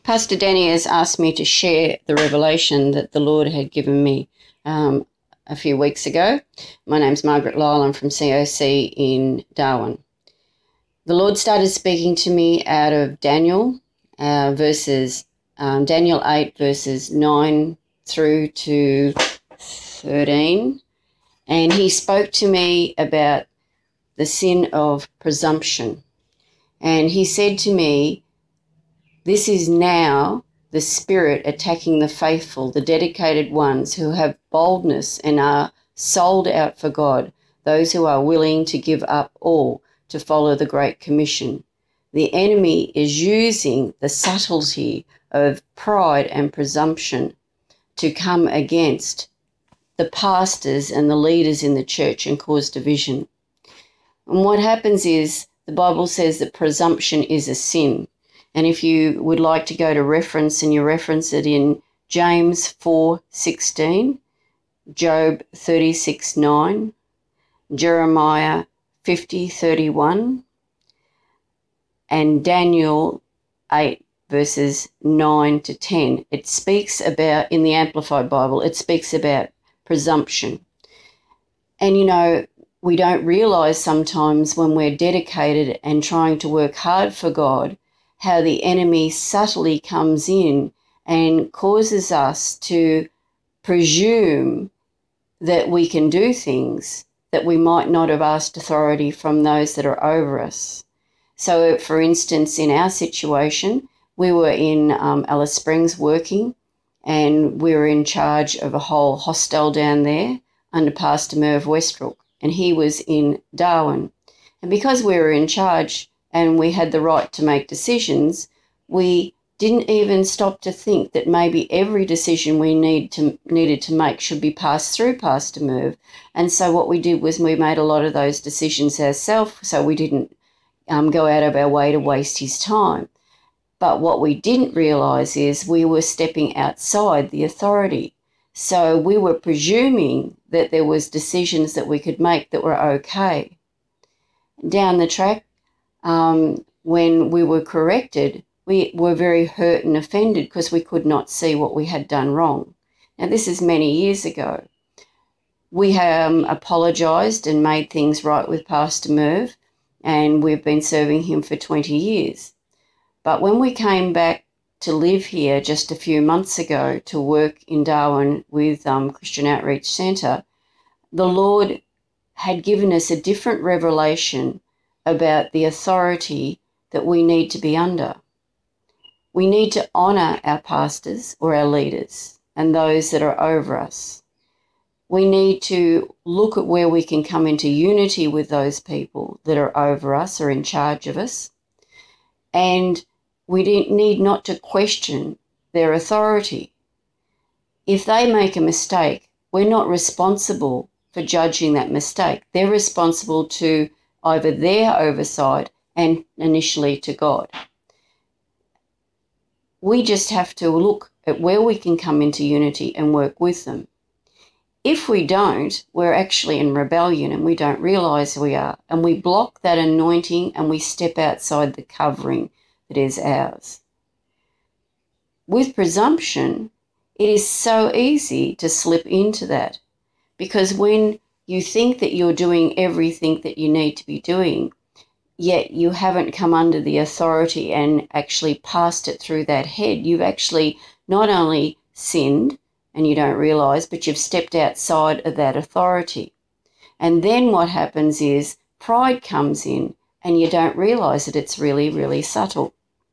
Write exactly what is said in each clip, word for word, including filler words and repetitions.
Pastor Danny has asked me to share the revelation that the Lord had given me um, a few weeks ago. My name's Margaret Lyle. I'm from C O C in Darwin. The Lord started speaking to me out of Daniel, uh, verses um, Daniel eight, verses nine through to thirteen, and he spoke to me about the sin of presumption. And he said to me, this is now the spirit attacking the faithful, the dedicated ones who have boldness and are sold out for God, those who are willing to give up all to follow the Great Commission. The enemy is using the subtlety of pride and presumption to come against the pastors and the leaders in the church and cause division. And what happens is the Bible says that presumption is a sin. And if you would like to go to reference, and you reference it in James four sixteen, Job thirty-six nine, Jeremiah fifty thirty-one, and Daniel eight verses nine to ten. It speaks about, in the Amplified Bible, it speaks about presumption. And you know, we don't realise sometimes when we're dedicated and trying to work hard for God, how the enemy subtly comes in and causes us to presume that we can do things that we might not have asked authority from those that are over us. So, for instance, in our situation, we were in um, Alice Springs working, and we were in charge of a whole hostel down there under Pastor Merv Westbrook, and he was in Darwin. And because we were in charge and we had the right to make decisions, we didn't even stop to think that maybe every decision we need to, needed to make should be passed through Pastor Merv. And so what we did was we made a lot of those decisions ourselves, so we didn't um, go out of our way to waste his time. But what we didn't realise is we were stepping outside the authority. So we were presuming that there was decisions that we could make that were okay. Down the track, um, when we were corrected, we were very hurt and offended because we could not see what we had done wrong. Now, this is many years ago. We um, apologised and made things right with Pastor Merv, and we've been serving him for twenty years. But when we came back to live here just a few months ago to work in Darwin with um, Christian Outreach Centre, the Lord had given us a different revelation about the authority that we need to be under. We need to honour our pastors or our leaders and those that are over us. We need to look at where we can come into unity with those people that are over us or in charge of us. And we need not to question their authority. If they make a mistake, we're not responsible for judging that mistake. They're responsible to either their oversight and initially to God. We just have to look at where we can come into unity and work with them. If we don't, we're actually in rebellion and we don't realise we are, and we block that anointing and we step outside the covering that is ours. With presumption, it is so easy to slip into that, because when you think that you're doing everything that you need to be doing, yet you haven't come under the authority and actually passed it through that head, you've actually not only sinned and you don't realise, but you've stepped outside of that authority. And then what happens is pride comes in and you don't realise that it's really, really subtle.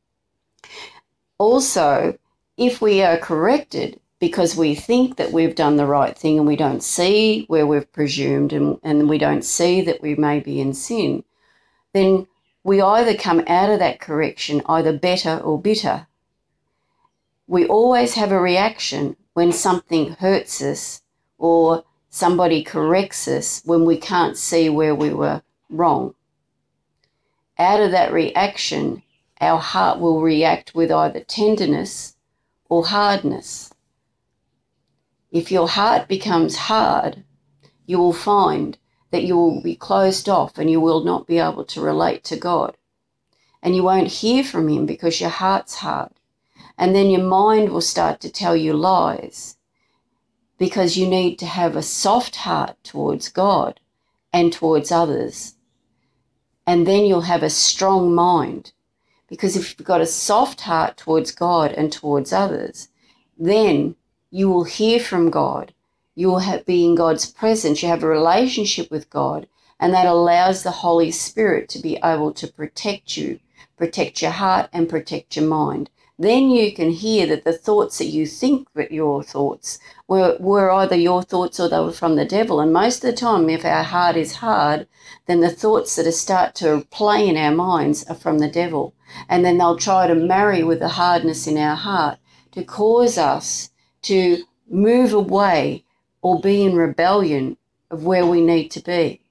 Also, if we are corrected because we think that we've done the right thing and we don't see where we've presumed and, and we don't see that we may be in sin, then we either come out of that correction either better or bitter. We always have a reaction when something hurts us or somebody corrects us when we can't see where we were wrong. Out of that reaction, our heart will react with either tenderness or hardness. If your heart becomes hard, you will find that you will be closed off and you will not be able to relate to God. And you won't hear from him because your heart's hard. And then your mind will start to tell you lies, because you need to have a soft heart towards God and towards others. And then you'll have a strong mind. Because if you've got a soft heart towards God and towards others, then you will hear from God. You will have, be in God's presence. You have a relationship with God, and that allows the Holy Spirit to be able to protect you, protect your heart and protect your mind. Then you can hear that the thoughts that you think that your thoughts were, were either your thoughts or they were from the devil. And most of the time, if our heart is hard, then the thoughts that start to play in our minds are from the devil. And then they'll try to marry with the hardness in our heart to cause us to move away or be in rebellion of where we need to be.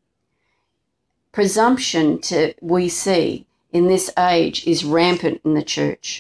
Presumption, to we see in this age, is rampant in the church.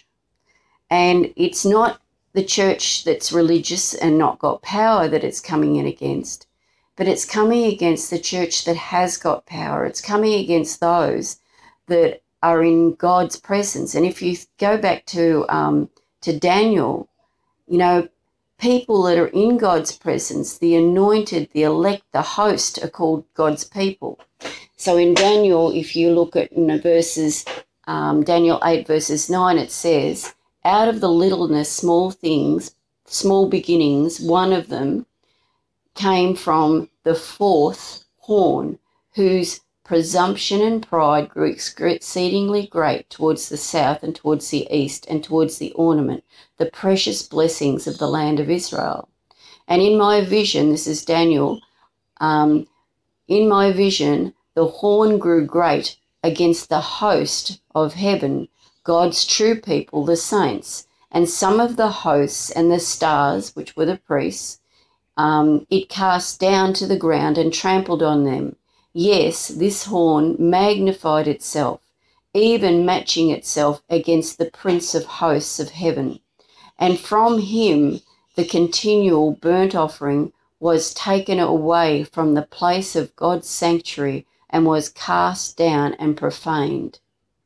And it's not the church that's religious and not got power that it's coming in against, but it's coming against the church that has got power. It's coming against those that are in God's presence. And if you go back to um, to Daniel, you know, people that are in God's presence, the anointed, the elect, the host, are called God's people. So in Daniel, if you look at, you know, verses, um, Daniel eight verses nine, it says, out of the littleness, small things, small beginnings, one of them came from the fourth horn, whose presumption and pride grew exceedingly great towards the south and towards the east and towards the ornament, the precious blessings of the land of Israel. And in my vision, this is Daniel, um, in my vision, the horn grew great against the host of heaven, God's true people, the saints, and some of the hosts and the stars, which were the priests, um, it cast down to the ground and trampled on them. Yes, this horn magnified itself, even matching itself against the Prince of hosts of heaven. And from him the continual burnt offering was taken away from the place of God's sanctuary and was cast down and profaned.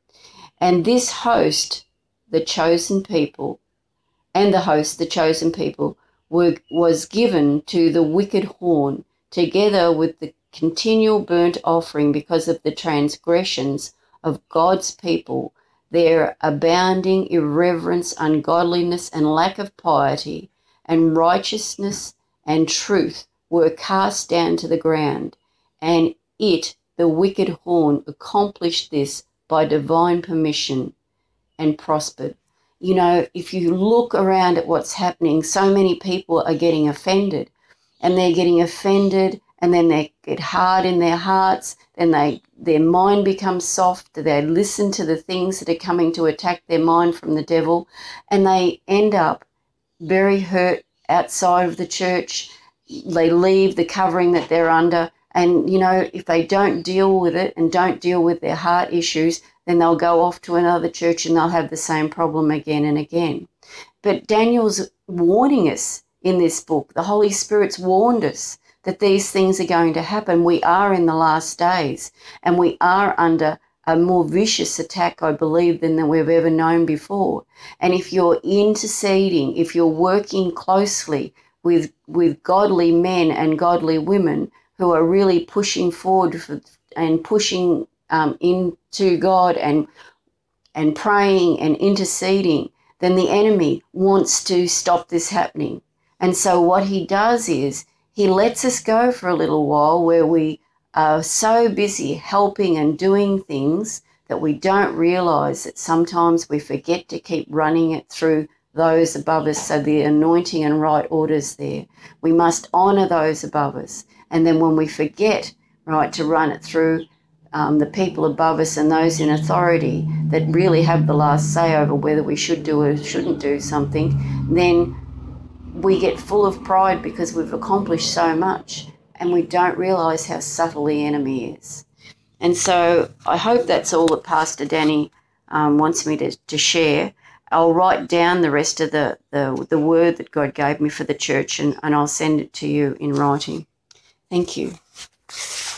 And this host, the chosen people, and the host, the chosen people, were, was given to the wicked horn, together with the continual burnt offering because of the transgressions of God's people, their abounding irreverence, ungodliness, and lack of piety, and righteousness and truth were cast down to the ground. And it, the wicked horn, accomplished this by divine permission and prospered. You know, if you look around at what's happening, so many people are getting offended, and they're getting offended, and then they get hard in their hearts, then they their mind becomes soft, they listen to the things that are coming to attack their mind from the devil, and they end up very hurt outside of the church. They leave the covering that they're under, and, you know, if they don't deal with it and don't deal with their heart issues, then they'll go off to another church and they'll have the same problem again and again. But Daniel's warning us in this book. The Holy Spirit's warned us that these things are going to happen. We are in the last days, and we are under a more vicious attack, I believe, than we've ever known before. And if you're interceding, if you're working closely with, with godly men and godly women who are really pushing forward for, and pushing um, into God and and praying and interceding, then the enemy wants to stop this happening. And so what he does is he lets us go for a little while where we are so busy helping and doing things that we don't realise that sometimes we forget to keep running it through those above us, so the anointing and right orders there. We must honour those above us. And then when we forget, right, to run it through um, the people above us and those in authority that really have the last say over whether we should do or shouldn't do something, then we get full of pride because we've accomplished so much and we don't realise how subtle the enemy is. And so I hope that's all that Pastor Danny um, wants me to, to share. I'll write down the rest of the, the, the word that God gave me for the church, and, and I'll send it to you in writing. Thank you.